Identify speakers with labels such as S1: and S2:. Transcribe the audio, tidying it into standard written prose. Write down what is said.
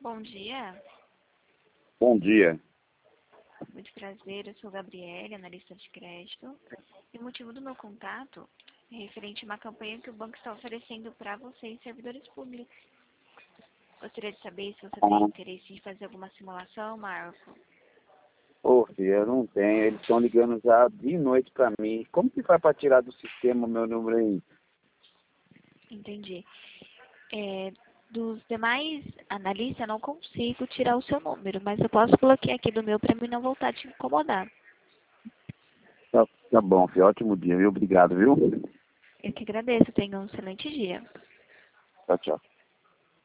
S1: Bom dia.
S2: Bom dia.
S1: Muito prazer, eu sou Gabriele, analista de crédito. E o motivo do meu contato é referente a uma campanha que o banco está oferecendo para vocês, servidores públicos. Gostaria de saber se você tem interesse em fazer alguma simulação, Marco.
S2: Ô, filho, eu não tenho. Eles estão ligando já de noite para mim. Como que faz para tirar do sistema o meu número aí?
S1: Entendi. Dos demais analistas, eu não consigo tirar o seu número, mas eu posso bloquear aqui do meu para mim não voltar a te incomodar.
S2: Tá bom, filho. Ótimo dia, viu? Obrigado, viu?
S1: Eu que agradeço. Tenha um excelente dia.
S2: Tchau, tchau.